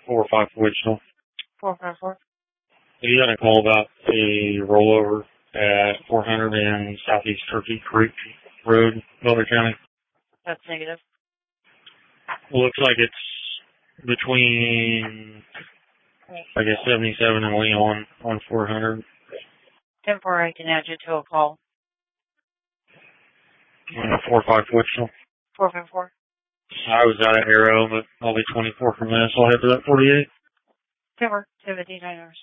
405 Wichita. 454. You got a call about a rollover at 400 in Southeast Turkey Creek Road, Butler County. That's negative. Looks like it's between, I guess, 77 and Leon on 400. 10-4, I can add you to a call. 45 Wichita. 454. I was out at Arrow, but I'll be 24 from there, so I'll head to that 48. 10-4, 79 hours.